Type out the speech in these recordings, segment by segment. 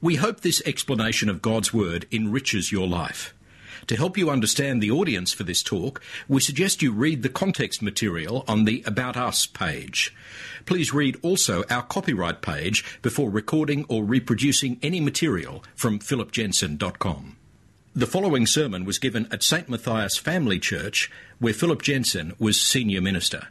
We hope this explanation of God's Word enriches your life. To help you understand the audience for this talk, we suggest you read the context material on the About Us page. Please read also our copyright page before recording or reproducing any material from philipjensen.com. The following sermon was given at St. Matthias Family Church, where Philip Jensen was senior minister.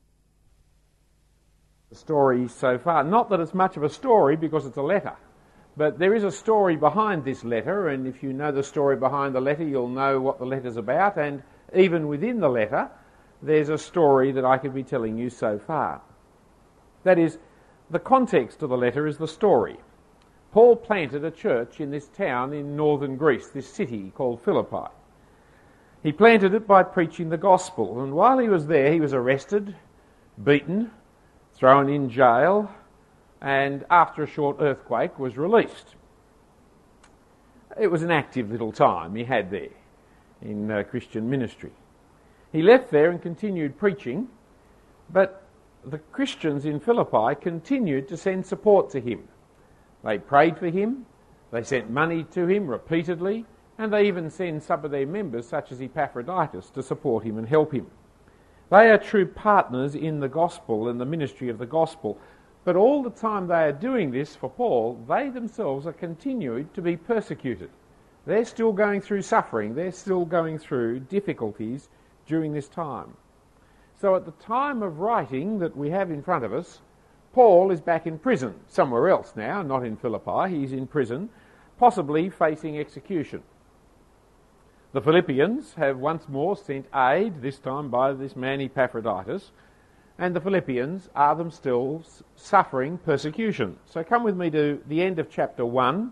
The story so far, not that it's much of a story because it's a letter. But there is a story behind this letter, and if you know the story behind the letter, you'll know what the letter's about, and even within the letter, there's a story that I could be telling you so far. That is, the context of the letter is the story. Paul planted a church in this town in northern Greece, this city called Philippi. He planted it by preaching the gospel, and while he was there, he was arrested, beaten, thrown in jail, and after a short earthquake was released. It was an active little time he had there in Christian ministry. He left there and continued preaching, but the Christians in Philippi continued to send support to him. They prayed for him, they sent money to him repeatedly, and they even sent some of their members, such as Epaphroditus, to support him and help him. They are true partners in the gospel and the ministry of the gospel. But all the time they are doing this for Paul, they themselves are continuing to be persecuted. They're still going through suffering. They're still going through difficulties during this time. So at the time of writing that we have in front of us, Paul is back in prison, somewhere else now, not in Philippi. He's in prison, possibly facing execution. The Philippians have once more sent aid, this time by this man Epaphroditus, and the Philippians are themselves suffering persecution. So come with me to the end of chapter 1,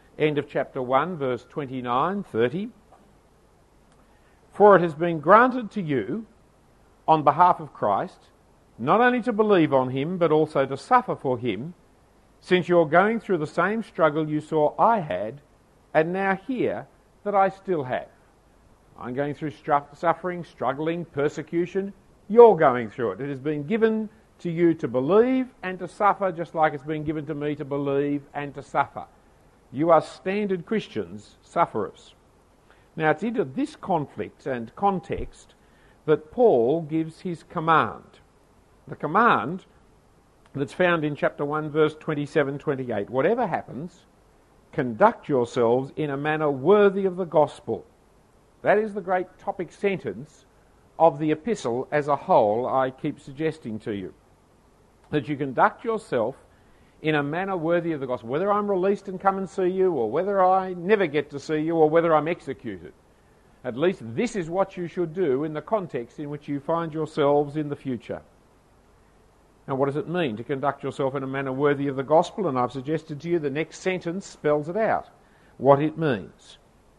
verse 29, 30. For it has been granted to you, on behalf of Christ, not only to believe on him, but also to suffer for him, since you're going through the same struggle you saw I had, and now hear that I still have. I'm going through suffering, struggling, persecution. You're going through it. It has been given to you to believe and to suffer, just like it's been given to me to believe and to suffer. You are standard Christians, sufferers. Now, it's into this conflict and context that Paul gives his command. The command that's found in chapter 1, verse 27-28. Whatever happens, conduct yourselves in a manner worthy of the gospel. That is the great topic sentence of the epistle as a whole. I keep suggesting to you that you conduct yourself in a manner worthy of the gospel, whether I'm released and come and see you, or whether I never get to see you, or whether I'm executed. At least this is what you should do in the context in which you find yourselves in the future. Now, what does it mean to conduct yourself in a manner worthy of the gospel? And I've suggested to you the next sentence spells it out, what it means.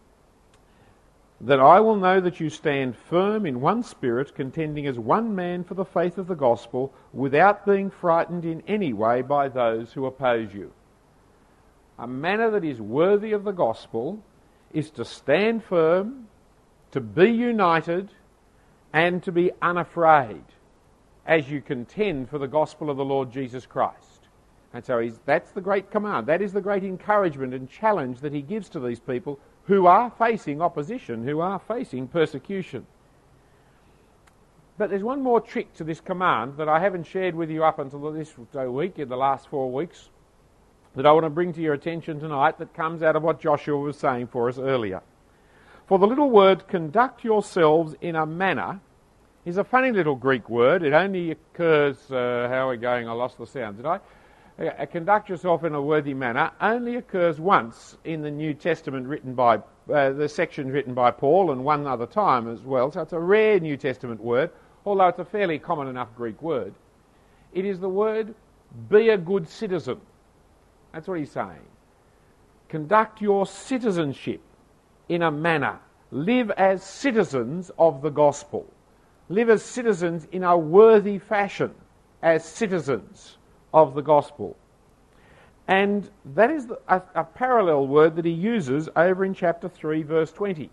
That I will know that you stand firm in one spirit, contending as one man for the faith of the gospel, without being frightened in any way by those who oppose you. A manner that is worthy of the gospel is to stand firm, to be united, and to be unafraid as you contend for the gospel of the Lord Jesus Christ. And so that's the great command. That is the great encouragement and challenge that he gives to these people who are facing opposition, who are facing persecution. But there's one more trick to this command that I haven't shared with you up until this week, in the last 4 weeks, that I want to bring to your attention tonight, that comes out of what Joshua was saying for us earlier. For the little word, conduct yourselves in a manner, is a funny little Greek word. It only occurs, how are we going? I lost the sound, did I? Conduct yourself in a worthy manner only occurs once in the New Testament, written by the section written by Paul, and one other time as well. So it's a rare New Testament word, although it's a fairly common enough Greek word. It is the word, be a good citizen. That's what he's saying. Conduct your citizenship in a manner. Live as citizens of the gospel. Live as citizens in a worthy fashion, as citizens of the gospel. And that is a parallel word that he uses over in chapter 3, verse 20.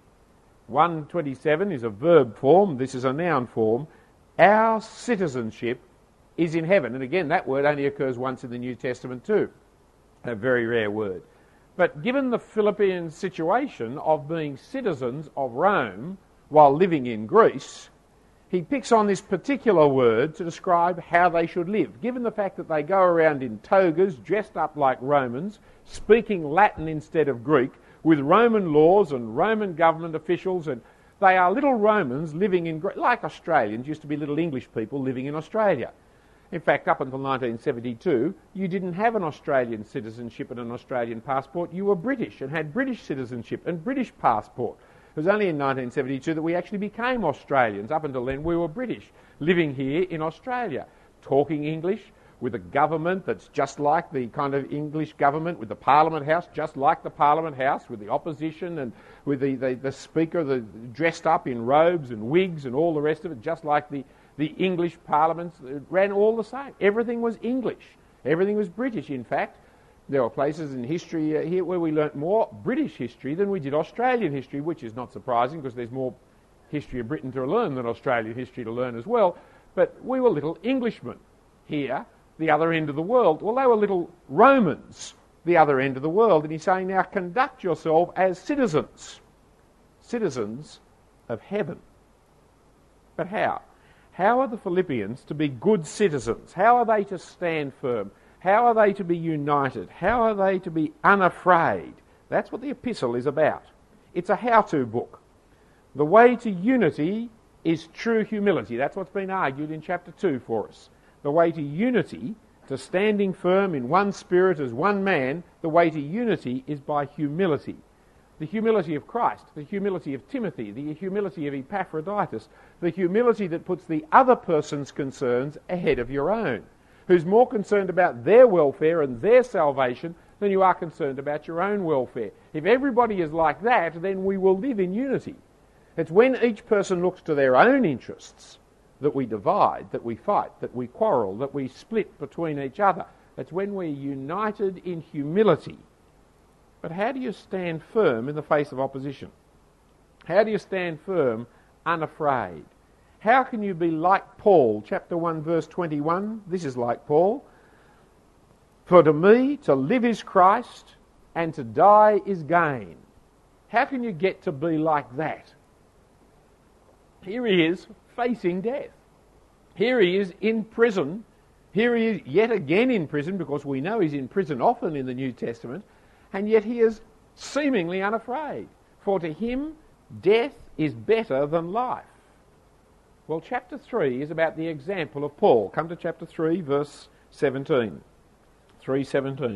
127 is a verb form, this is a noun form. Our citizenship is in heaven. And again, that word only occurs once in the New Testament too. A very rare word. But given the Philippians' situation of being citizens of Rome while living in Greece, he picks on this particular word to describe how they should live. Given the fact that they go around in togas, dressed up like Romans, speaking Latin instead of Greek, with Roman laws and Roman government officials, and they are little Romans living in Greece, like Australians used to be little English people living in Australia. In fact, up until 1972, you didn't have an Australian citizenship and an Australian passport. You were British and had British citizenship and British passport. It was only in 1972 that we actually became Australians. Up until then, we were British, living here in Australia, talking English, with a government that's just like the kind of English government, with the Parliament House just like the Parliament House, with the opposition and with the Speaker dressed up in robes and wigs and all the rest of it, just like the English parliaments. It ran all the same. Everything was English. Everything was British. In fact, there were places in history here where we learnt more British history than we did Australian history, which is not surprising because there's more history of Britain to learn than Australian history to learn as well. But we were little Englishmen here, the other end of the world. Well, they were little Romans, the other end of the world. And he's saying, now conduct yourself as citizens of heaven. But how? How are the Philippians to be good citizens? How are they to stand firm? How are they to be united? How are they to be unafraid? That's what the epistle is about. It's a how-to book. The way to unity is true humility. That's what's been argued in chapter 2 for us. The way to unity, to standing firm in one spirit as one man, the way to unity is by humility. The humility of Christ, the humility of Timothy, the humility of Epaphroditus, the humility that puts the other person's concerns ahead of your own, who's more concerned about their welfare and their salvation than you are concerned about your own welfare. If everybody is like that, then we will live in unity. It's when each person looks to their own interests that we divide, that we fight, that we quarrel, that we split between each other. It's when we're united in humility. But how do you stand firm in the face of opposition? How do you stand firm unafraid? How can you be like Paul? Chapter 1, verse 21, this is like Paul. For to me, to live is Christ, and to die is gain. How can you get to be like that? Here he is facing death. Here he is in prison. Here he is yet again in prison, because we know he's in prison often in the New Testament, and yet he is seemingly unafraid. For to him, death is better than life. Well, chapter 3 is about the example of Paul. Come to chapter 3, verse 17. 3:17.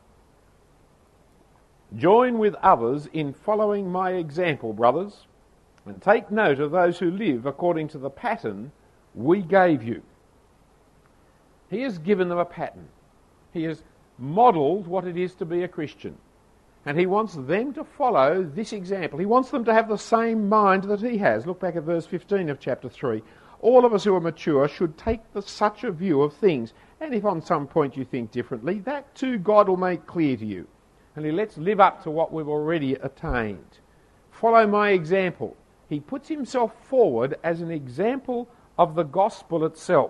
Join with others in following my example, brothers, and take note of those who live according to the pattern we gave you. He has given them a pattern. He has modelled what it is to be a Christian. And he wants them to follow this example. He wants them to have the same mind that he has. Look back at verse 15 of chapter 3. All of us who are mature should take such a view of things. And if on some point you think differently, that too God will make clear to you. And let's live up to what we've already attained. Follow my example. He puts himself forward as an example of the gospel itself.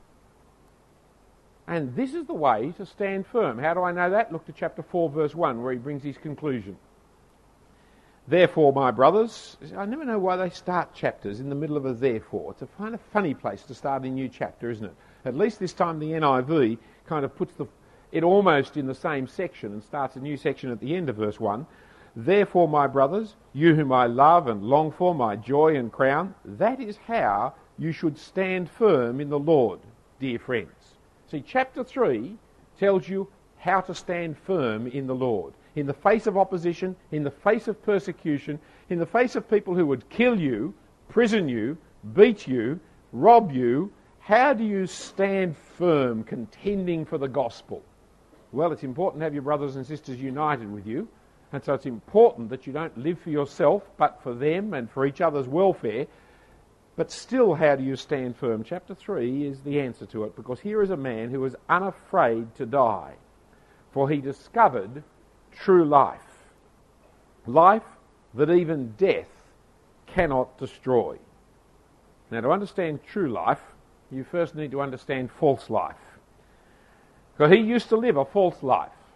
And this is the way to stand firm. How do I know that? Look to chapter 4, verse 1, where he brings his conclusion. Therefore, my brothers, I never know why they start chapters in the middle of a therefore. It's a kind of funny place to start a new chapter, isn't it? At least this time the NIV kind of puts it almost in the same section and starts a new section at the end of verse 1. Therefore, my brothers, you whom I love and long for, my joy and crown, that is how you should stand firm in the Lord, dear friends. See, chapter 3 tells you how to stand firm in the Lord. In the face of opposition, in the face of persecution, in the face of people who would kill you, prison you, beat you, rob you, how do you stand firm contending for the gospel? Well, it's important to have your brothers and sisters united with you. And so it's important that you don't live for yourself, but for them and for each other's welfare. But still, how do you stand firm? Chapter 3 is the answer to it, because here is a man who was unafraid to die, for he discovered true life. Life that even death cannot destroy. Now, to understand true life, you first need to understand false life. Because he used to live a false life.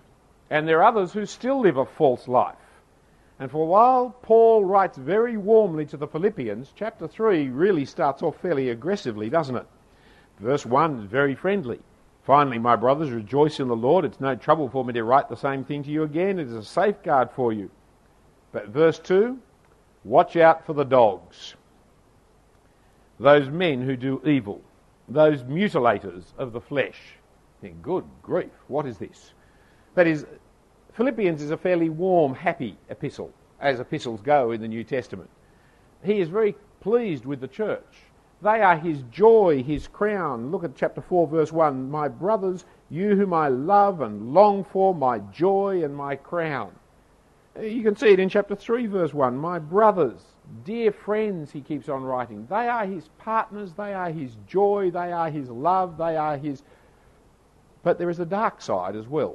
And there are others who still live a false life. And for a while, Paul writes very warmly to the Philippians. Chapter 3 really starts off fairly aggressively, doesn't it? Verse 1 is very friendly. Finally, my brothers, rejoice in the Lord. It's no trouble for me to write the same thing to you again. It is a safeguard for you. But verse 2, watch out for the dogs. Those men who do evil. Those mutilators of the flesh. Think, good grief, what is this? That is, Philippians is a fairly warm, happy epistle, as epistles go in the New Testament. He is very pleased with the church. They are his joy, his crown. Look at chapter 4, verse 1. My brothers, you whom I love and long for, my joy and my crown. You can see it in chapter 3, verse 1. My brothers, dear friends, he keeps on writing. They are his partners, they are his joy, they are his love, they are his... But there is a dark side as well.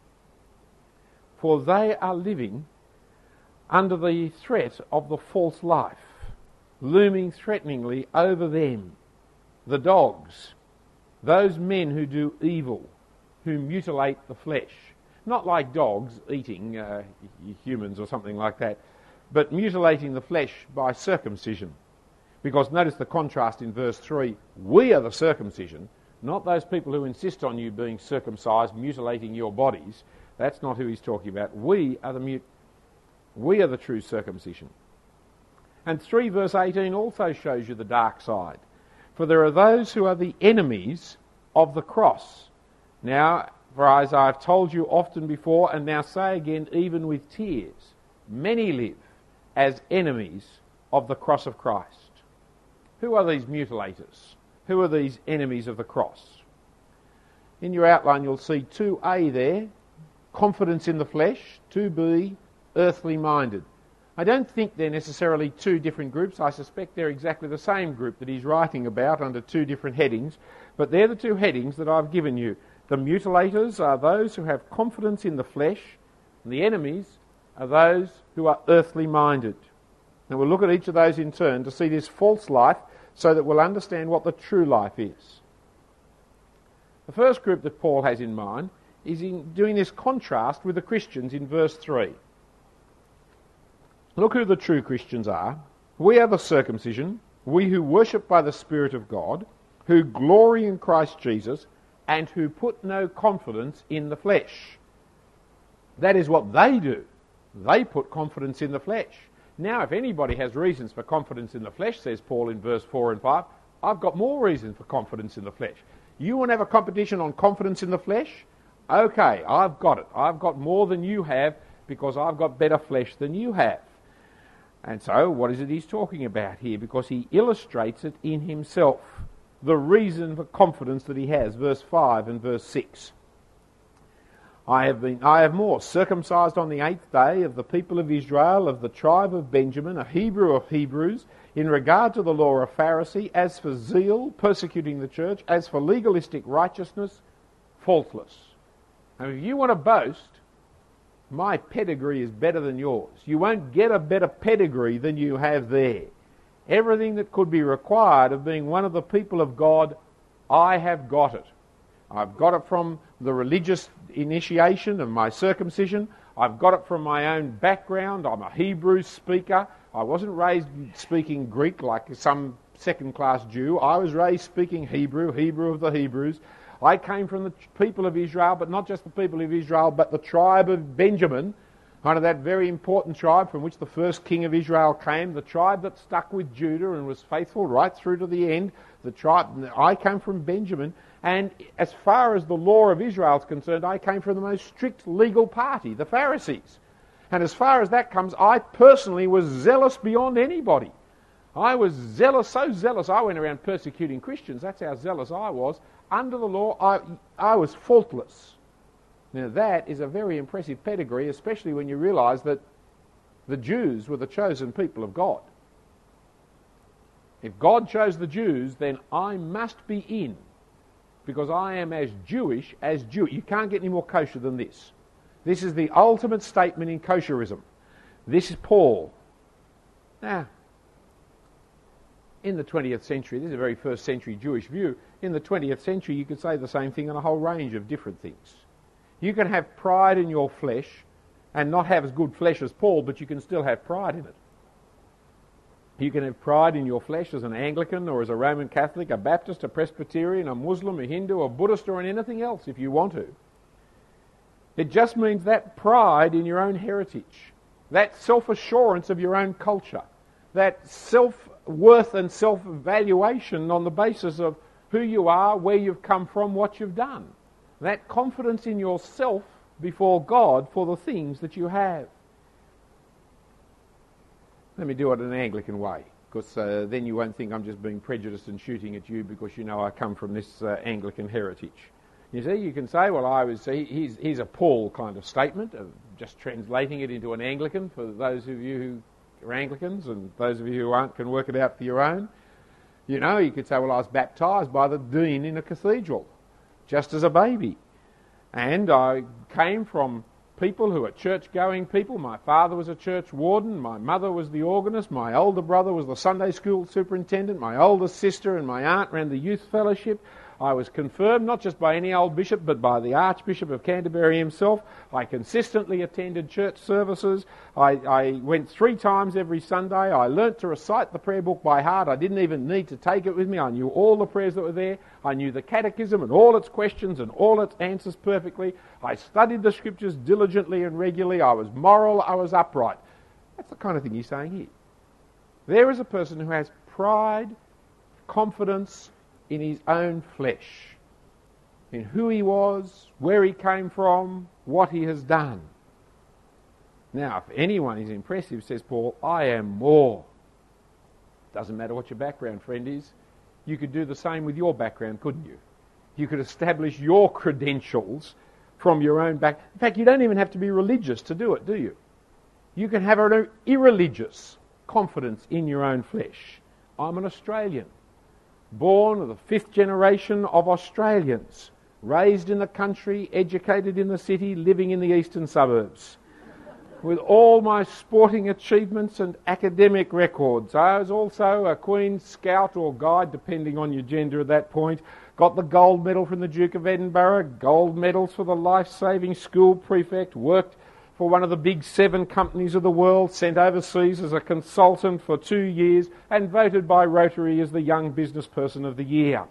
For they are living under the threat of the false life, looming threateningly over them. The dogs, those men who do evil, who mutilate the flesh. Not like dogs eating humans or something like that, but mutilating the flesh by circumcision. Because notice the contrast in verse 3. We are the circumcision, not those people who insist on you being circumcised, mutilating your bodies. That's not who he's talking about. We are the true circumcision. And 3 verse 18 also shows you the dark side. For there are those who are the enemies of the cross. Now, for as I have told you often before, and now say again, even with tears, many live as enemies of the cross of Christ. Who are these mutilators? Who are these enemies of the cross? In your outline you'll see 2A there, confidence in the flesh, 2B, earthly minded. I don't think they're necessarily two different groups. I suspect they're exactly the same group that he's writing about under two different headings. But they're the two headings that I've given you. The mutilators are those who have confidence in the flesh, and the enemies are those who are earthly minded. And we'll look at each of those in turn to see this false life so that we'll understand what the true life is. The first group that Paul has in mind is in doing this contrast with the Christians in verse 3. Look who the true Christians are. We are the circumcision, we who worship by the Spirit of God, who glory in Christ Jesus, and who put no confidence in the flesh. That is what they do. They put confidence in the flesh. Now, if anybody has reasons for confidence in the flesh, says Paul in verse 4 and 5, I've got more reason for confidence in the flesh. You want to have a competition on confidence in the flesh? Okay, I've got it. I've got more than you have because I've got better flesh than you have. And so, what is it he's talking about here? Because he illustrates it in himself. The reason for confidence that he has, verse 5 and verse 6. I have more, circumcised on the 8th day of the people of Israel, of the tribe of Benjamin, a Hebrew of Hebrews, in regard to the law a Pharisee, as for zeal, persecuting the church, as for legalistic righteousness, faultless. Now, if you want to boast, my pedigree is better than yours. You won't get a better pedigree than you have there. Everything that could be required of being one of the people of God, I have got it. I've got it from the religious initiation of my circumcision. I've got it from my own background. I'm a Hebrew speaker. I wasn't raised speaking Greek like some second-class Jew. I was raised speaking Hebrew, Hebrew of the Hebrews. I came from the people of Israel, but not just the people of Israel, but the tribe of Benjamin, one of that very important tribe from which the first king of Israel came, the tribe that stuck with Judah and was faithful right through to the end. The tribe, I came from Benjamin, and as far as the law of Israel is concerned, I came from the most strict legal party, the Pharisees. And as far as that comes, I personally was zealous beyond anybody. I was zealous, so zealous, I went around persecuting Christians. That's how zealous I was. Under the law, I was faultless. Now that is a very impressive pedigree, especially when you realise that the Jews were the chosen people of God. If God chose the Jews, then I must be in, because I am as Jewish as Jew. You can't get any more kosher than this. This is the ultimate statement in kosherism. This is Paul. Now, in the 20th century, this is a very first century Jewish view, in the 20th century you could say the same thing on a whole range of different things. You can have pride in your flesh and not have as good flesh as Paul, but you can still have pride in it. You can have pride in your flesh as an Anglican or as a Roman Catholic, a Baptist, a Presbyterian, a Muslim, a Hindu, a Buddhist, or in anything else if you want to. It just means that pride in your own heritage, that self-assurance of your own culture, that self-worth and self-valuation on the basis of who you are, where you've come from, what you've done. That confidence in yourself before God for the things that you have. Let me do it in an Anglican way, because then you won't think I'm just being prejudiced and shooting at you because you know I come from this Anglican heritage. You see, you can say, well, here's a Paul kind of statement, of just translating it into an Anglican for those of you who are Anglicans, and those of you who aren't can work it out for your own. You know, you could say, well, I was baptised by the dean in a cathedral, just as a baby. And I came from people who are church-going people. My father was a church warden, my mother was the organist, my older brother was the Sunday school superintendent, my older sister and my aunt ran the youth fellowship. I was confirmed not just by any old bishop but by the Archbishop of Canterbury himself. I consistently attended church services. I went 3 times every Sunday. I learnt to recite the prayer book by heart. I didn't even need to take it with me. I knew all the prayers that were there. I knew the catechism and all its questions and all its answers perfectly. I studied the scriptures diligently and regularly. I was moral. I was upright. That's the kind of thing he's saying here. There is a person who has pride, confidence in his own flesh, in who he was, where he came from, what he has done. Now, if anyone is impressive, says Paul, I am more. Doesn't matter what your background, friend, is. You could do the same with your background, couldn't you? You could establish your credentials from your own back. In fact, you don't even have to be religious to do it, do you? You can have an irreligious confidence in your own flesh. I'm an Australian, born of the 5th generation of Australians, raised in the country, educated in the city, living in the eastern suburbs. With all my sporting achievements and academic records. I was also a Queen's Scout or Guide, depending on your gender at that point. Got the gold medal from the Duke of Edinburgh, gold medals for the life-saving school prefect, worked for one of the big 7 companies of the world, sent overseas as a consultant for 2 years, and voted by Rotary as the Young Business Person of the Year.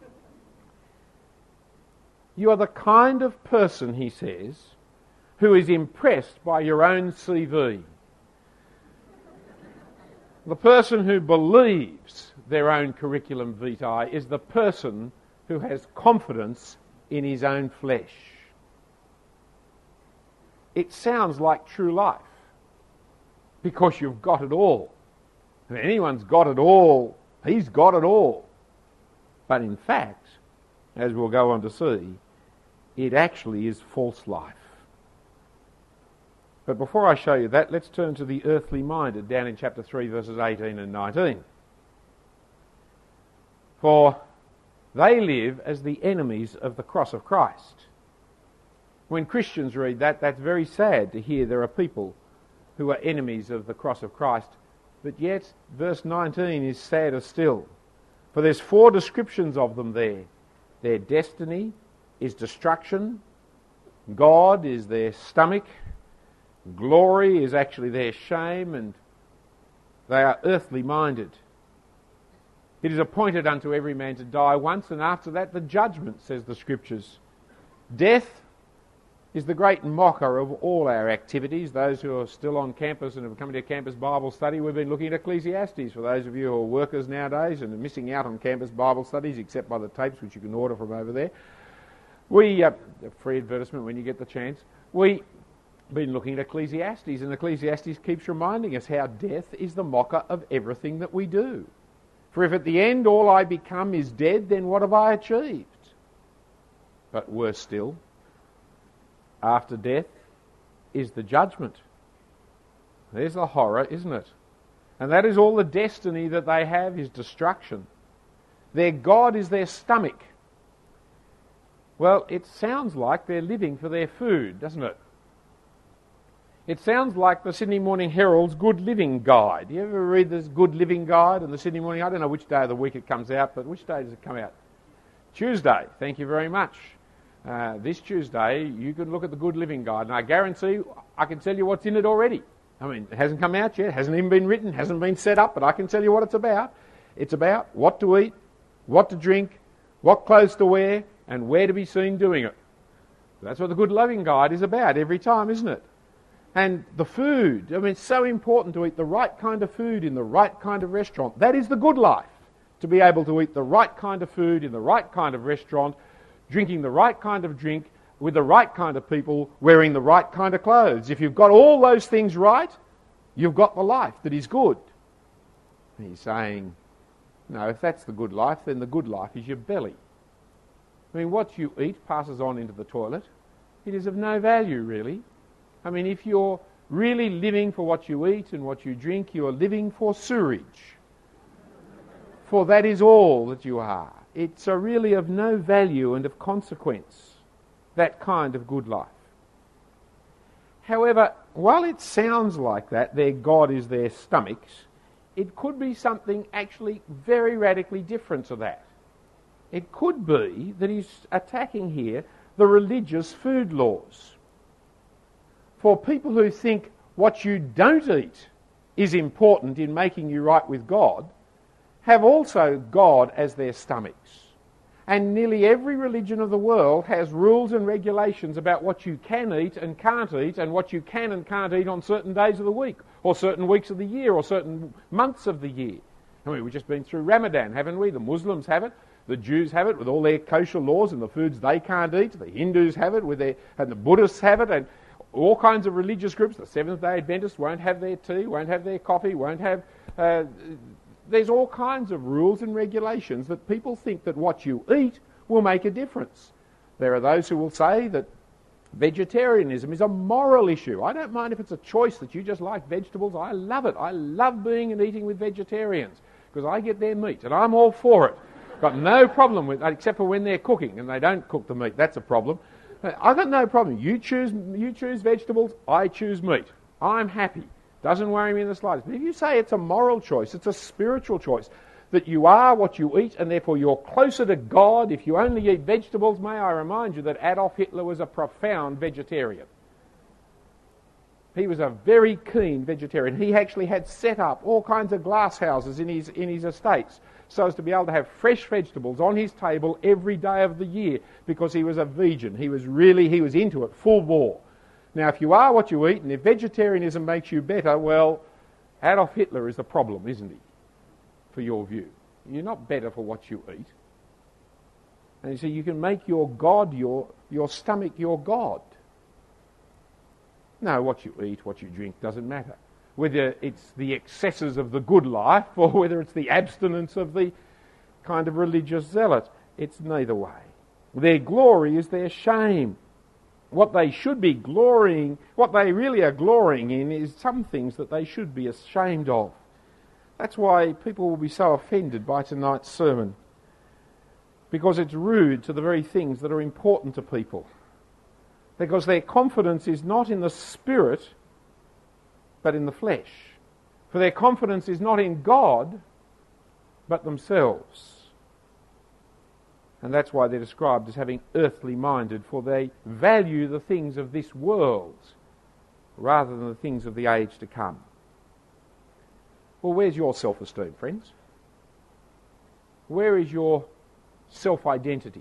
You are the kind of person, he says, who is impressed by your own CV. The person who believes their own curriculum vitae is the person who has confidence in his own flesh. It sounds like true life, because you've got it all. And anyone's got it all, he's got it all. But in fact, as we'll go on to see, it actually is false life. But before I show you that, let's turn to the earthly minded down in chapter 3, verses 18 and 19. For they live as the enemies of the cross of Christ. When Christians read that, that's very sad to hear there are people who are enemies of the cross of Christ. But yet, verse 19 is sadder still. For there's 4 descriptions of them there. Their destiny is destruction. God is their stomach. Glory is actually their shame, and they are earthly minded. It is appointed unto every man to die once, and after that the judgment, says the Scriptures. Death is the great mocker of all our activities. Those who are still on campus and have come to campus Bible study, we've been looking at Ecclesiastes. For those of you who are workers nowadays and are missing out on campus Bible studies, except by the tapes which you can order from over there, free advertisement when you get the chance, we've been looking at Ecclesiastes, and Ecclesiastes keeps reminding us how death is the mocker of everything that we do. For if at the end all I become is dead, then what have I achieved? But worse still, after death is the judgment. There's the horror, isn't it? And that is all the destiny that they have, is destruction. Their God is their stomach. Well, it sounds like they're living for their food, doesn't it? It sounds like the Sydney Morning Herald's Good Living Guide. You ever read this Good Living Guide in the Sydney Morning? I don't know which day of the week it comes out, but which day does it come out? Tuesday. Thank you very much. This Tuesday, you can look at the Good Living Guide, and I guarantee I can tell you what's in it already. I mean, it hasn't come out yet, hasn't even been written, hasn't been set up, but I can tell you what it's about. It's about what to eat, what to drink, what clothes to wear, and where to be seen doing it. That's what the Good Living Guide is about every time, isn't it? And the food, I mean, it's so important to eat the right kind of food in the right kind of restaurant. That is the good life, to be able to eat the right kind of food in the right kind of restaurant, drinking the right kind of drink, with the right kind of people, wearing the right kind of clothes. If you've got all those things right, you've got the life that is good. And he's saying, no, if that's the good life, then the good life is your belly. I mean, what you eat passes on into the toilet. It is of no value, really. I mean, if you're really living for what you eat and what you drink, you are living for sewerage. For that is all that you are. It's really of no value and of consequence, that kind of good life. However, while it sounds like that, their God is their stomachs, it could be something actually very radically different to that. It could be that he's attacking here the religious food laws. For people who think what you don't eat is important in making you right with God, have also God as their stomachs. And nearly every religion of the world has rules and regulations about what you can eat and can't eat, and what you can and can't eat on certain days of the week, or certain weeks of the year, or certain months of the year. I mean, we've just been through Ramadan, haven't we? The Muslims have it, the Jews have it with all their kosher laws and the foods they can't eat, the Hindus have it with and the Buddhists have it, and all kinds of religious groups. The Seventh-day Adventists won't have their tea, won't have their coffee, won't have... there's all kinds of rules and regulations that people think that what you eat will make a difference. There are those who will say that vegetarianism is a moral issue. I don't mind if it's a choice that you just like vegetables. I love it. I love being and eating with vegetarians because I get their meat and I'm all for it. Got no problem with it, except for when they're cooking and they don't cook the meat. That's a problem. I've got no problem. You choose vegetables, I choose meat. I'm happy. Doesn't worry me in the slightest. But if you say it's a moral choice, it's a spiritual choice, that you are what you eat and therefore you're closer to God if you only eat vegetables, may I remind you that Adolf Hitler was a profound vegetarian. He was a very keen vegetarian. He actually had set up all kinds of glass houses in his estates so as to be able to have fresh vegetables on his table every day of the year because he was a vegan. He was into it, full bore. Now, if you are what you eat, and if vegetarianism makes you better, well, Adolf Hitler is the problem, isn't he, for your view? You're not better for what you eat. And you see, you can make your God, your stomach, your God. No, what you eat, what you drink doesn't matter. Whether it's the excesses of the good life or whether it's the abstinence of the kind of religious zealot, it's neither way. Their glory is their shame. What they should be glorying, what they really are glorying in is some things that they should be ashamed of. That's why people will be so offended by tonight's sermon, because it's rude to the very things that are important to people. Because their confidence is not in the Spirit, but in the flesh. For their confidence is not in God, but themselves. And that's why they're described as having earthly minded, for they value the things of this world rather than the things of the age to come. Well, where's your self-esteem, friends? Where is your self-identity?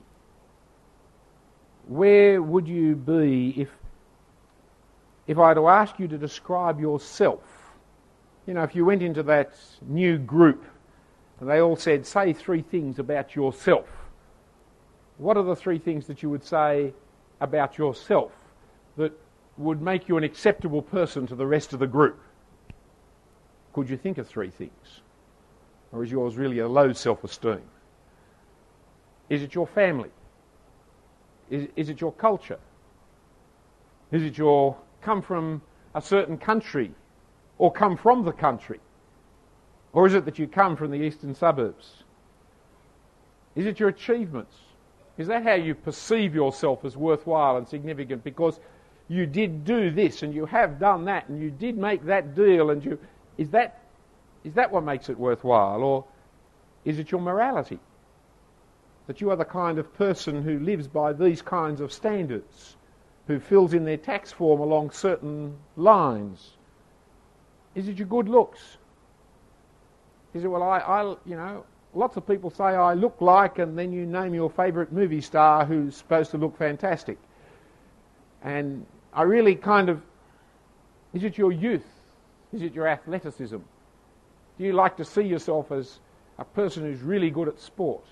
Where would you be if I had to ask you to describe yourself? You know, if you went into that new group and they all said, say 3 things about yourself. What are the 3 things that you would say about yourself that would make you an acceptable person to the rest of the group? Could you think of 3 things? Or is yours really a low self-esteem? Is it your family? Is it your culture? Is it your come from a certain country or come from the country? Or is it that you come from the eastern suburbs? Is it your achievements? Is that how you perceive yourself as worthwhile and significant because you did do this and you have done that and you did make that deal and you... Is that what makes it worthwhile? Or is it your morality? that you are the kind of person who lives by these kinds of standards, who fills in their tax form along certain lines? Is it your good looks? Is it, well, lots of people say I look like, and then you name your favourite movie star who's supposed to look fantastic. And I really is it your youth? Is it your athleticism? Do you like to see yourself as a person who's really good at sport?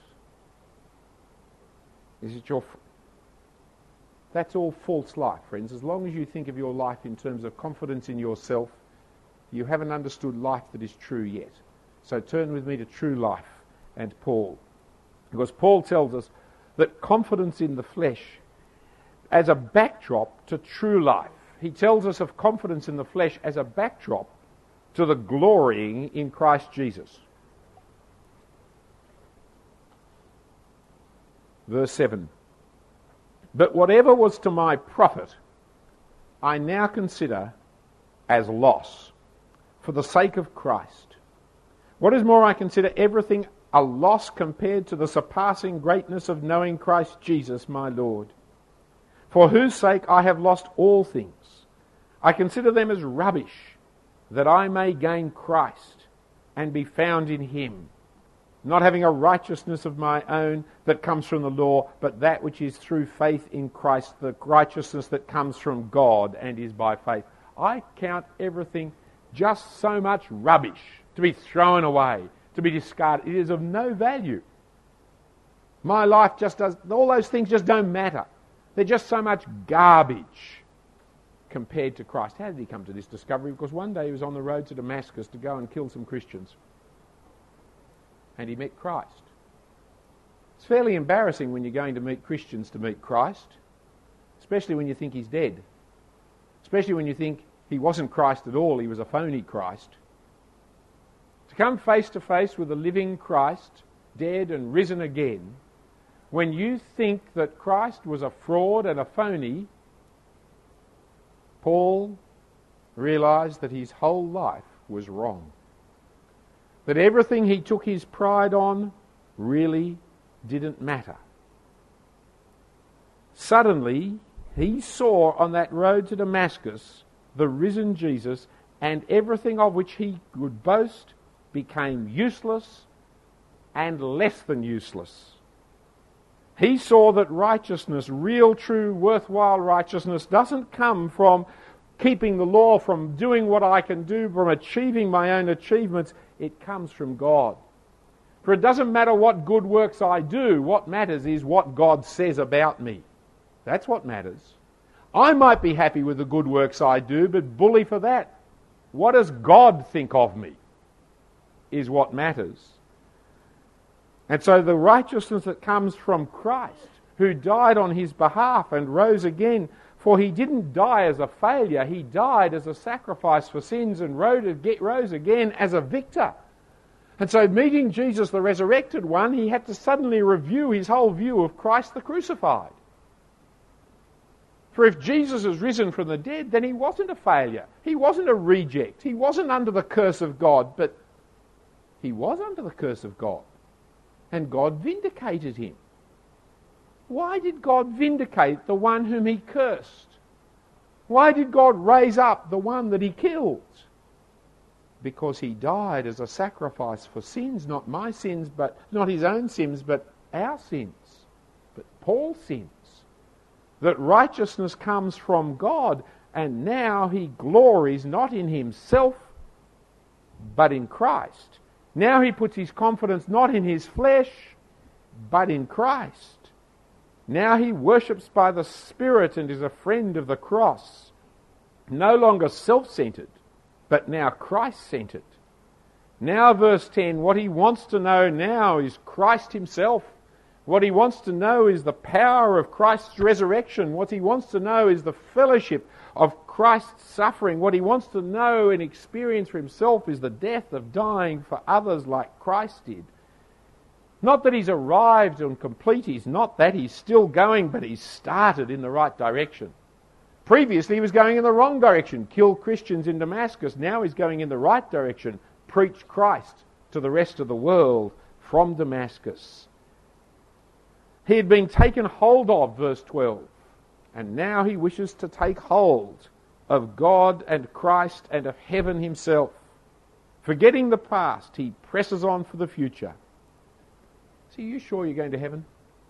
Is it That's all false life, friends. As long as you think of your life in terms of confidence in yourself, you haven't understood life that is true yet. So turn with me to true life and Paul. Because Paul tells us that confidence in the flesh as a backdrop to true life. He tells us of confidence in the flesh as a backdrop to the glorying in Christ Jesus. Verse 7. But whatever was to my profit, I now consider as loss for the sake of Christ. What is more, I consider everything a loss compared to the surpassing greatness of knowing Christ Jesus my Lord, for whose sake I have lost all things. I consider them as rubbish, that I may gain Christ and be found in him, not having a righteousness of my own that comes from the law, but that which is through faith in Christ, the righteousness that comes from God and is by faith. I count everything just so much rubbish to be thrown away, to be discarded. It is of no value. My life all those things just don't matter. They're just so much garbage compared to Christ. How did he come to this discovery? Because one day he was on the road to Damascus to go and kill some Christians. And he met Christ. It's fairly embarrassing when you're going to meet Christians to meet Christ, especially when you think he's dead, especially when you think he wasn't Christ at all, he was a phony Christ. To come face to face with a living Christ, dead and risen again, when you think that Christ was a fraud and a phony, Paul realised that his whole life was wrong. That everything he took his pride on really didn't matter. Suddenly, he saw on that road to Damascus the risen Jesus, and everything of which he could boast became useless and less than useless. He saw that righteousness, real, true, worthwhile righteousness, doesn't come from keeping the law, from doing what I can do, from achieving my own achievements. It comes from God. For it doesn't matter what good works I do. What matters is what God says about me. That's what matters. I might be happy with the good works I do, but bully for that. What does God think of me is what matters. And so the righteousness that comes from Christ, who died on his behalf and rose again, for he didn't die as a failure, he died as a sacrifice for sins and rose again as a victor. And so meeting Jesus, the resurrected one, he had to suddenly review his whole view of Christ the crucified. For if Jesus is risen from the dead, then he wasn't a failure. He wasn't a reject. He wasn't under the curse of God, but he was under the curse of God. And God vindicated him. Why did God vindicate the one whom he cursed? Why did God raise up the one that he killed? Because he died as a sacrifice for sins, not my sins, but not his own sins, but our sins, but Paul's sins. That righteousness comes from God, and now he glories not in himself, but in Christ. Now he puts his confidence not in his flesh, but in Christ. Now he worships by the Spirit and is a friend of the cross. No longer self-centered, but now Christ-centered. Now, verse 10, what he wants to know now is Christ himself. What he wants to know is the power of Christ's resurrection. What he wants to know is the fellowship of Christ's suffering. What he wants to know and experience for himself is the death of dying for others like Christ did. Not that he's arrived and complete, he's not that, he's still going, but he's started in the right direction. Previously he was going in the wrong direction, kill Christians in Damascus. Now he's going in the right direction, preach Christ to the rest of the world from Damascus. He had been taken hold of, verse 12, and now he wishes to take hold of God and Christ and of heaven himself. Forgetting the past, he presses on for the future. So are you sure you're going to heaven?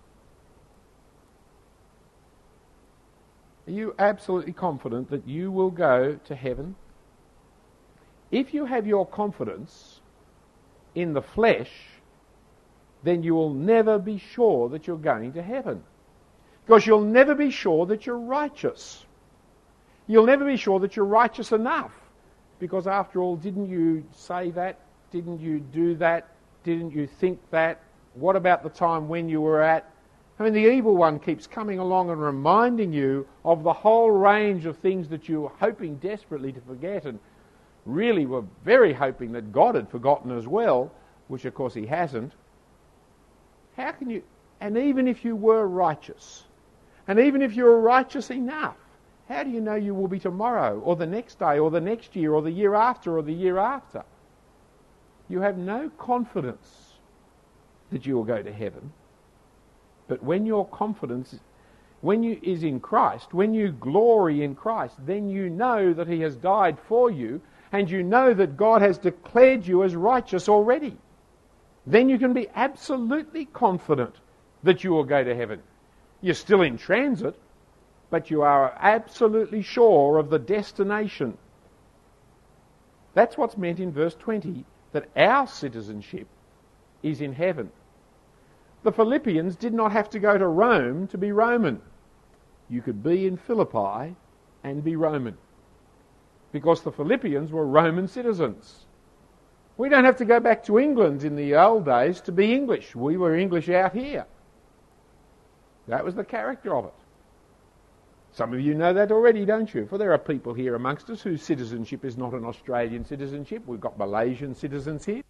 Are you absolutely confident that you will go to heaven? If you have your confidence in the flesh, then you will never be sure that you're going to heaven. Because you'll never be sure that you're righteous. You'll never be sure that you're righteous enough. Because after all, didn't you say that? Didn't you do that? Didn't you think that? What about the time when you were at? I mean, the evil one keeps coming along and reminding you of the whole range of things that you were hoping desperately to forget, and really were very hoping that God had forgotten as well, which of course he hasn't. How can you, and even if you were righteous, and even if you were righteous enough, how do you know you will be tomorrow, or the next day, or the next year, or the year after, or the year after? You have no confidence that you will go to heaven. But when your confidence is in Christ, when you glory in Christ, then you know that he has died for you, and you know that God has declared you as righteous already. Then you can be absolutely confident that you will go to heaven. You're still in transit, but you are absolutely sure of the destination. That's what's meant in verse 20, that our citizenship is in heaven. The Philippians did not have to go to Rome to be Roman. You could be in Philippi and be Roman, because the Philippians were Roman citizens. We don't have to go back to England in the old days to be English. We were English out here. That was the character of it. Some of you know that already, don't you? For there are people here amongst us whose citizenship is not an Australian citizenship. We've got Malaysian citizens here.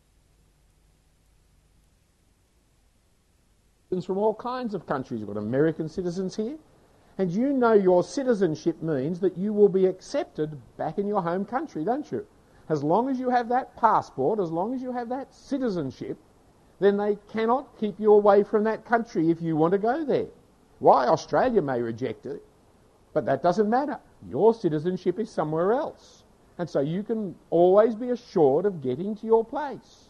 From all kinds of countries. We've got American citizens here. And you know your citizenship means that you will be accepted back in your home country, don't you? As long as you have that passport, as long as you have that citizenship, then they cannot keep you away from that country if you want to go there. Why? Australia may reject it, but that doesn't matter. Your citizenship is somewhere else. And so you can always be assured of getting to your place.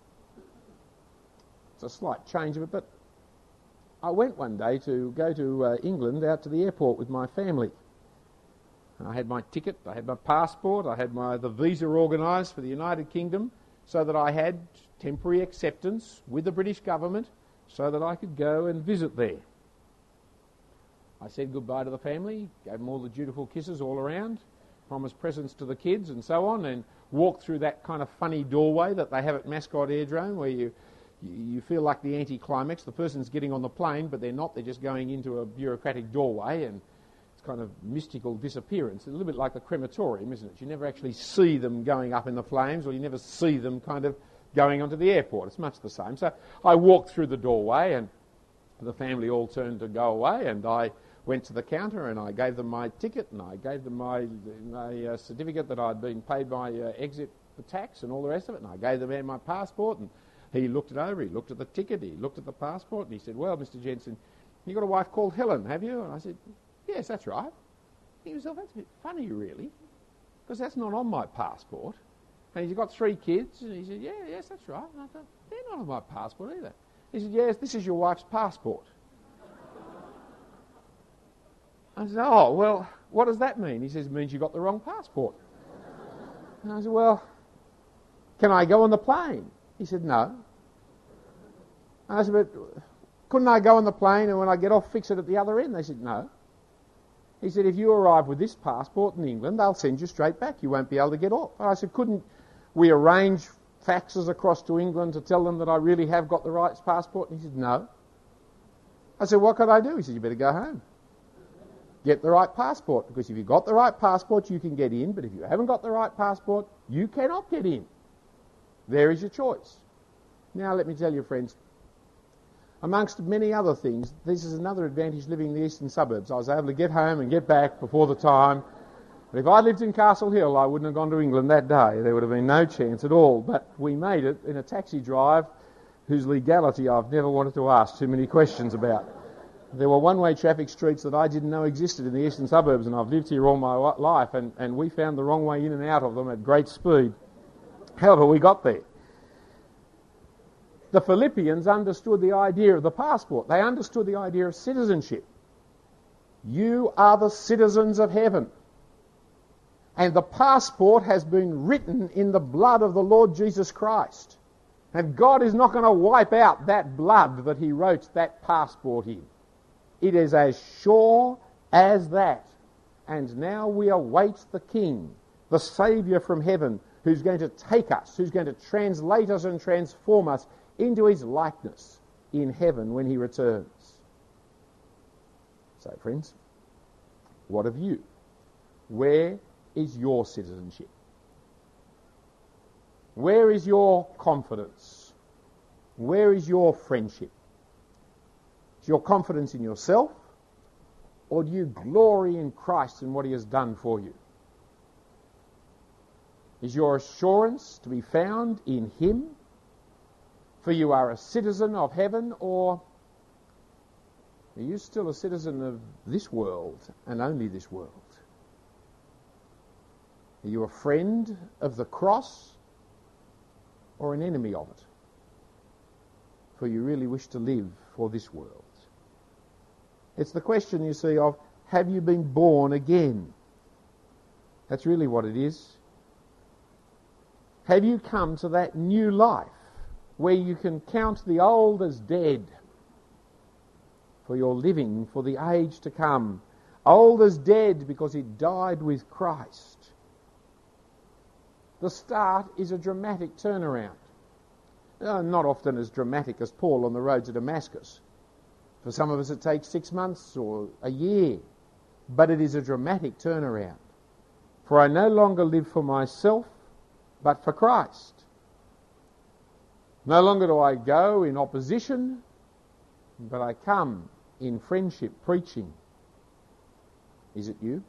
It's a slight change of it, but I went one day to go to England, out to the airport with my family. I had my ticket, I had my passport, I had the visa organised for the United Kingdom, so that I had temporary acceptance with the British government so that I could go and visit there. I said goodbye to the family, gave them all the dutiful kisses all around, promised presents to the kids and so on, and walked through that kind of funny doorway that they have at Mascot Airdrome, where you feel like the anticlimax. The person's getting on the plane, but they're not. They're just going into a bureaucratic doorway, and it's kind of mystical disappearance. It's a little bit like the crematorium, isn't it? You never actually see them going up in the flames, or you never see them kind of going onto the airport. It's much the same. So I walked through the doorway, and the family all turned to go away, and I went to the counter, and I gave them my ticket, and I gave them my certificate that I'd been paid my exit for tax and all the rest of it, and I gave the man my passport, and he looked it over, he looked at the ticket, he looked at the passport, and he said, "Well, Mr. Jensen, you got a wife called Helen, have you?" And I said, "Yes, that's right." He was, "Oh, that's a bit funny, really, because that's not on my passport." And he's got 3 kids, and he said, "Yes, that's right." And I thought, "They're not on my passport either." He said, "Yes, this is your wife's passport." I said, "Oh, well, what does that mean?" He says, "It means you got the wrong passport." And I said, "Well, can I go on the plane?" He said, "No." And I said, "But couldn't I go on the plane and when I get off fix it at the other end?" They said, "No." He said, "If you arrive with this passport in England, they'll send you straight back. You won't be able to get off." And I said, "Couldn't we arrange faxes across to England to tell them that I really have got the right passport?" And he said, "No." I said, "What could I do?" He said, "You better go home. Get the right passport, because if you've got the right passport, you can get in, but if you haven't got the right passport, you cannot get in. There is your choice." Now, let me tell you, friends, amongst many other things, this is another advantage living in the eastern suburbs. I was able to get home and get back before the time. But if I lived in Castle Hill, I wouldn't have gone to England that day. There would have been no chance at all. But we made it in a taxi drive whose legality I've never wanted to ask too many questions about. There were one-way traffic streets that I didn't know existed in the eastern suburbs, and I've lived here all my life, and we found the wrong way in and out of them at great speed. However, we got there. The Philippians understood the idea of the passport. They understood the idea of citizenship. You are the citizens of heaven. And the passport has been written in the blood of the Lord Jesus Christ. And God is not going to wipe out that blood that he wrote that passport in. It is as sure as that. And now we await the King, the Saviour from heaven, who's going to take us, who's going to translate us and transform us into his likeness in heaven when he returns. So, friends, what of you? Where is your citizenship? Where is your confidence? Where is your friendship? Is your confidence in yourself, or do you glory in Christ and what he has done for you? Is your assurance to be found in him? For you are a citizen of heaven, or are you still a citizen of this world and only this world? Are you a friend of the cross or an enemy of it? For you really wish to live for this world. It's the question, you see, of have you been born again? That's really what it is. Have you come to that new life where you can count the old as dead, for you're living for the age to come? Old as dead because it died with Christ. The start is a dramatic turnaround. Not often as dramatic as Paul on the road to Damascus. For some of us it takes 6 months or a year, but it is a dramatic turnaround. For I no longer live for myself, but for Christ. No longer do I go in opposition, but I come in friendship, preaching. Is it you?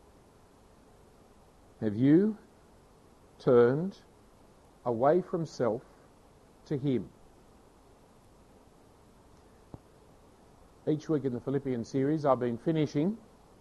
Have you turned away from self to him? Each week in the Philippian series I've been finishing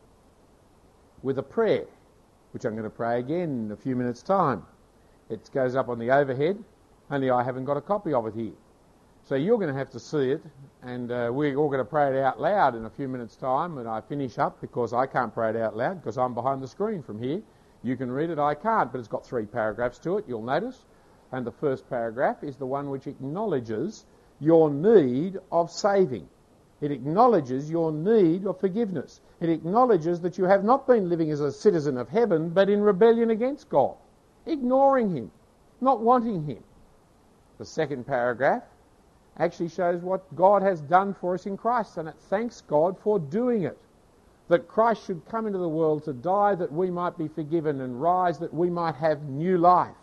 with a prayer, which I'm going to pray again in a few minutes' time. It goes up on the overhead, only I haven't got a copy of it here. So you're going to have to see it, and we're all going to pray it out loud in a few minutes' time when I finish up, because I can't pray it out loud because I'm behind the screen from here. You can read it, I can't, but it's got 3 paragraphs to it, you'll notice. And the first paragraph is the one which acknowledges your need of saving. It acknowledges your need of forgiveness. It acknowledges that you have not been living as a citizen of heaven, but in rebellion against God, ignoring him, not wanting him. The second paragraph actually shows what God has done for us in Christ, and it thanks God for doing it. That Christ should come into the world to die that we might be forgiven, and rise that we might have new life.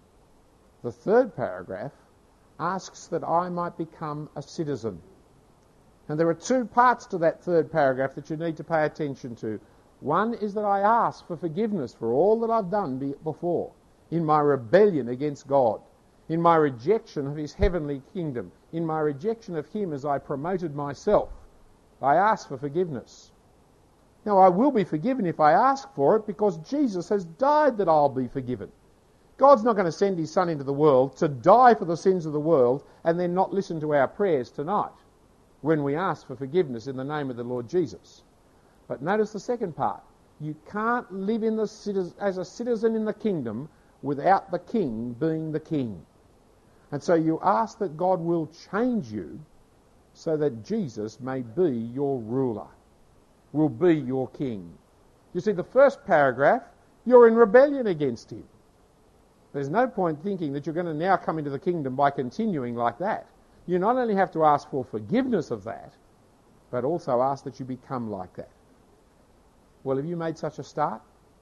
The third paragraph asks that I might become a citizen. And there are 2 parts to that third paragraph that you need to pay attention to. One is that I ask for forgiveness for all that I've done before, in my rebellion against God, in my rejection of his heavenly kingdom, in my rejection of him as I promoted myself. I ask for forgiveness. Now, I will be forgiven if I ask for it, because Jesus has died that I'll be forgiven. God's not going to send his Son into the world to die for the sins of the world and then not listen to our prayers tonight when we ask for forgiveness in the name of the Lord Jesus. But notice the second part. You can't live as a citizen in the kingdom without the king being the king. And so you ask that God will change you so that Jesus may be your ruler, will be your king. You see, the first paragraph, you're in rebellion against him. There's no point thinking that you're going to now come into the kingdom by continuing like that. You not only have to ask for forgiveness of that, but also ask that you become like that. Well, have you made such a start?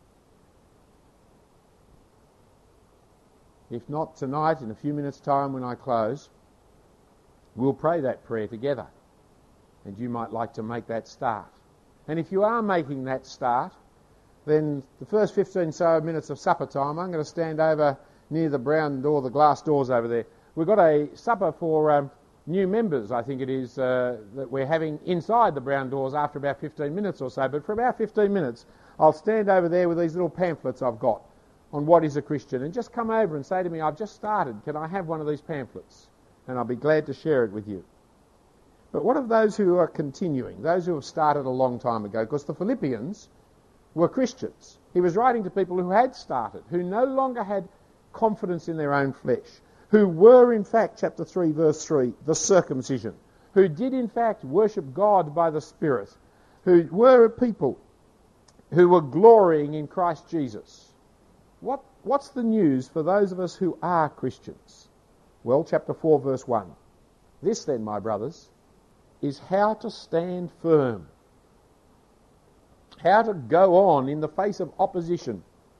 If not tonight, in a few minutes' time when I close, we'll pray that prayer together. And you might like to make that start. And if you are making that start, then the first 15 so minutes of supper time, I'm going to stand over near the brown door, the glass doors over there. We've got a supper for new members, I think it is, that we're having inside the brown doors after about 15 minutes or so. But for about 15 minutes, I'll stand over there with these little pamphlets I've got on what is a Christian, and just come over and say to me, I've just started, can I have one of these pamphlets? And I'll be glad to share it with you. But what of those who are continuing, those who have started a long time ago? Because the Philippians were Christians. He was writing to people who had started, who no longer had confidence in their own flesh, who were in fact, chapter 3, verse 3, the circumcision, who did in fact worship God by the Spirit, who were a people who were glorying in Christ Jesus. What's the news for those of us who are Christians? Well, chapter 4, verse 1. This then, my brothers, is how to stand firm, how to go on in the face of opposition,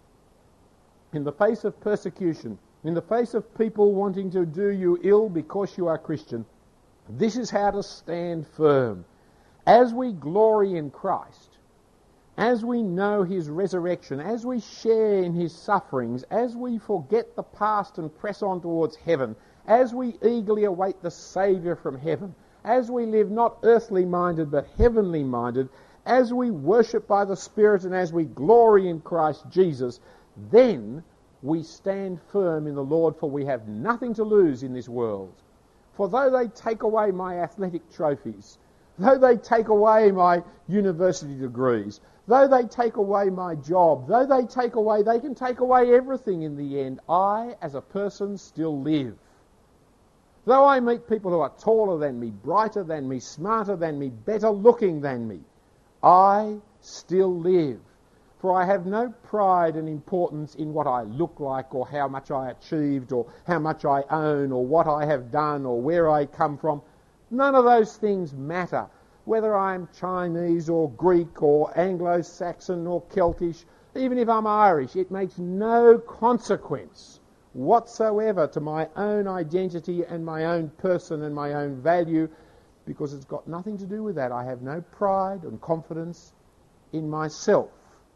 in the face of persecution, in the face of people wanting to do you ill because you are Christian. This is how to stand firm. As we glory in Christ, as we know his resurrection, as we share in his sufferings, as we forget the past and press on towards heaven, as we eagerly await the Saviour from heaven, as we live not earthly minded but heavenly minded, as we worship by the Spirit and as we glory in Christ Jesus, then we stand firm in the Lord, for we have nothing to lose in this world. For though they take away my athletic trophies, though they take away my university degrees, though they take away my job, they can take away everything in the end, I, as a person, still live. Though I meet people who are taller than me, brighter than me, smarter than me, better looking than me, I still live. For I have no pride and importance in what I look like or how much I achieved or how much I own or what I have done or where I come from. None of those things matter. Whether I'm Chinese or Greek or Anglo-Saxon or Celtic, even if I'm Irish, it makes no consequence whatsoever to my own identity and my own person and my own value, because it's got nothing to do with that. I have no pride and confidence in myself,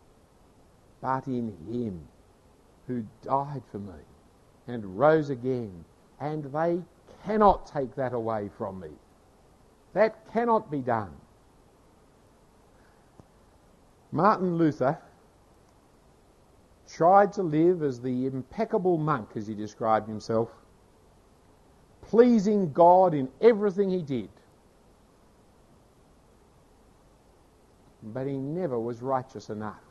but in him who died for me and rose again, and they cannot take that away from me. That cannot be done. Martin Luther tried to live as the impeccable monk, as he described himself, pleasing God in everything he did. But he never was righteous enough.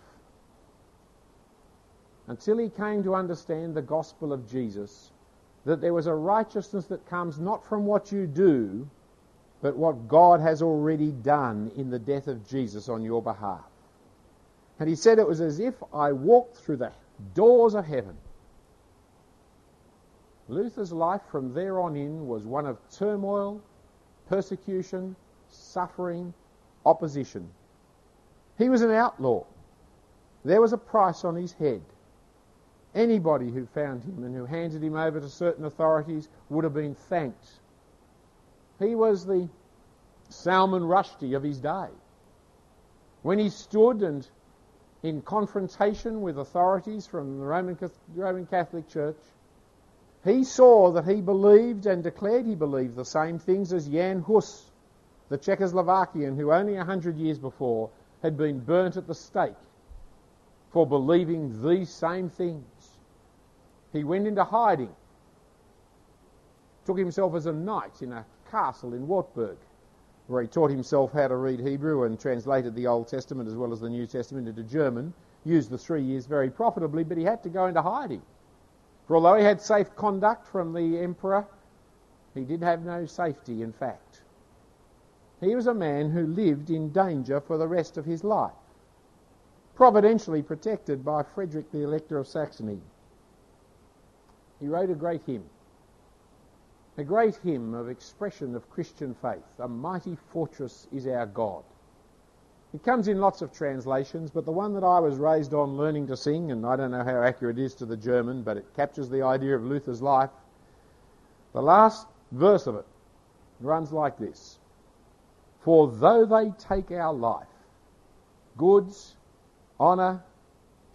Until he came to understand the gospel of Jesus, that there was a righteousness that comes not from what you do, but what God has already done in the death of Jesus on your behalf. And he said it was as if I walked through the doors of heaven. Luther's life from there on in was one of turmoil, persecution, suffering, opposition. He was an outlaw. There was a price on his head. Anybody who found him and who handed him over to certain authorities would have been thanked. He was the Salman Rushdie of his day. When he stood and in confrontation with authorities from the Roman Catholic Church, he saw that he believed and declared he believed the same things as Jan Hus, the Czechoslovakian who only 100 years before had been burnt at the stake for believing these same things. He went into hiding, took himself as a knight in a castle in Wartburg, where he taught himself how to read Hebrew and translated the Old Testament as well as the New Testament into German, used the 3 years very profitably, but he had to go into hiding. For although he had safe conduct from the emperor, he did have no safety, in fact. He was a man who lived in danger for the rest of his life, providentially protected by Frederick the Elector of Saxony. He wrote a great hymn of expression of Christian faith. A mighty fortress is our God. It comes in lots of translations, but the one that I was raised on learning to sing, and I don't know how accurate it is to the German, but it captures the idea of Luther's life. The last verse of it runs like this: For though they take our life, goods, honour,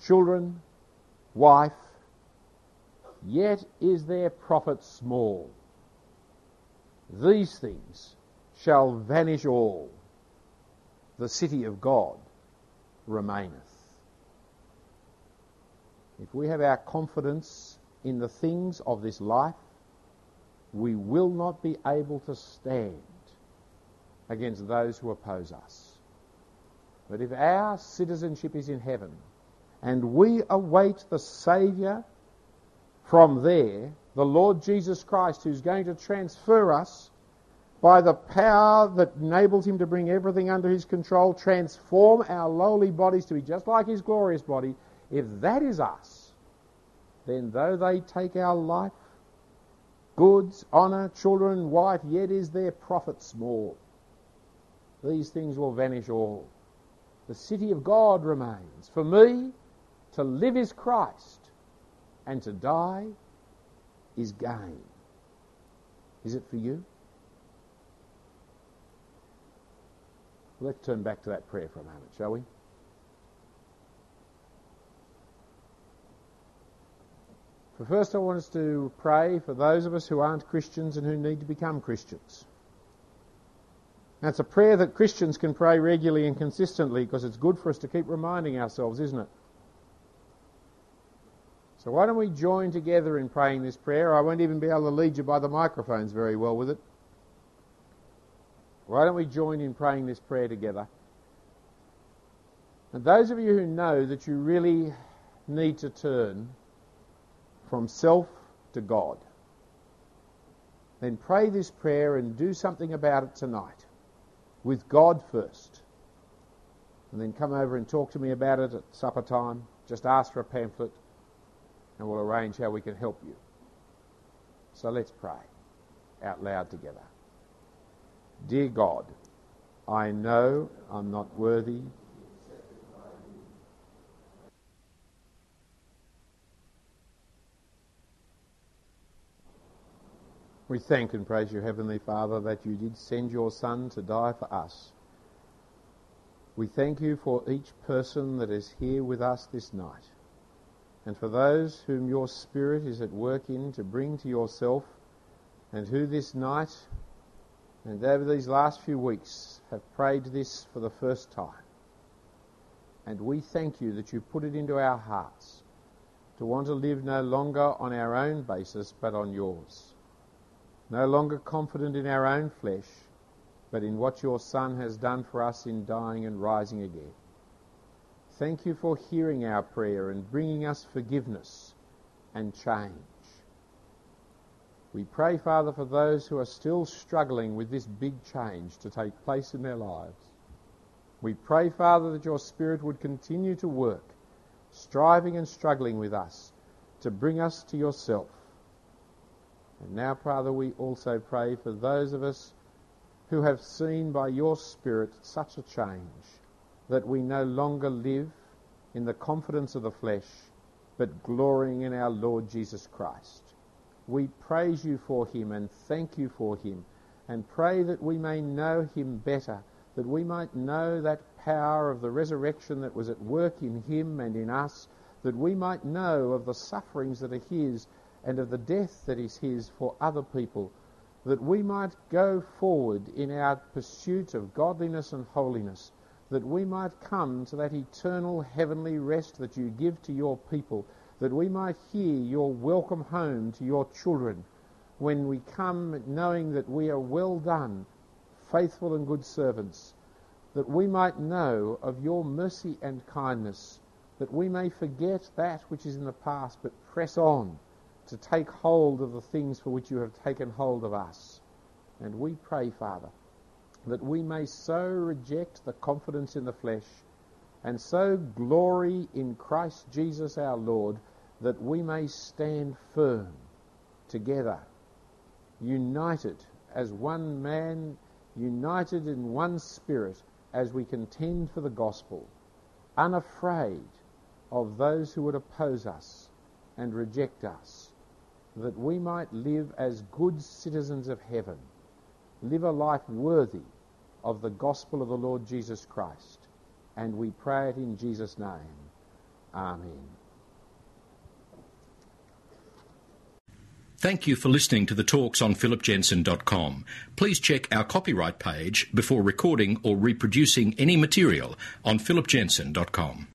children, wife, yet is their profit small. these things shall vanish all. The city of God remaineth. If we have our confidence in the things of this life, we will not be able to stand against those who oppose us. But if our citizenship is in heaven, and we await the Saviour from there, the Lord Jesus Christ, who's going to transfer us by the power that enables him to bring everything under his control, transform our lowly bodies to be just like his glorious body, if that is us, then though they take our life, goods, honour, children, wife, yet is their profit small. These things will vanish all. The city of God remains. For me, to live is Christ, and to die is gain. Is it for you? Let's turn back to that prayer for a moment, shall we? For first I want us to pray for those of us who aren't Christians and who need to become Christians. That's a prayer that Christians can pray regularly and consistently because it's good for us to keep reminding ourselves, isn't it? So why don't we join together in praying this prayer? I won't even be able to lead you by the microphones very well with it. Why don't we join in praying this prayer together? And those of you who know that you really need to turn from self to God, then pray this prayer and do something about it tonight. With God first. And then come over and talk to me about it at supper time. Just ask for a pamphlet and we'll arrange how we can help you. So let's pray out loud together. Dear God, I know I'm not worthy. We thank and praise you, Heavenly Father, that you did send your Son to die for us. We thank you for each person that is here with us this night, and for those whom your Spirit is at work in to bring to yourself, and who this night and over these last few weeks have prayed this for the first time. And we thank you that you put it into our hearts to want to live no longer on our own basis but on yours. No longer confident in our own flesh, but in what your Son has done for us in dying and rising again. Thank you for hearing our prayer and bringing us forgiveness and change. We pray, Father, for those who are still struggling with this big change to take place in their lives. We pray, Father, that your Spirit would continue to work, striving and struggling with us to bring us to yourself. And now, Father, we also pray for those of us who have seen by your Spirit such a change that we no longer live in the confidence of the flesh, but glorying in our Lord Jesus Christ. We praise you for him and thank you for him, and pray that we may know him better, that we might know that power of the resurrection that was at work in him and in us, that we might know of the sufferings that are his and of the death that is his for other people, that we might go forward in our pursuit of godliness and holiness, that we might come to that eternal heavenly rest that you give to your people, that we might hear your welcome home to your children when we come knowing that we are well done, faithful and good servants, that we might know of your mercy and kindness, that we may forget that which is in the past but press on to take hold of the things for which you have taken hold of us. And we pray, Father, that we may so reject the confidence in the flesh and so glory in Christ Jesus our Lord that we may stand firm together, united as one man, united in one spirit as we contend for the gospel, unafraid of those who would oppose us and reject us, that we might live as good citizens of heaven, live a life worthy of the gospel of the Lord Jesus Christ. And we pray it in Jesus' name. Amen. Thank you for listening to the talks on philipjensen.com. Please check our copyright page before recording or reproducing any material on philipjensen.com.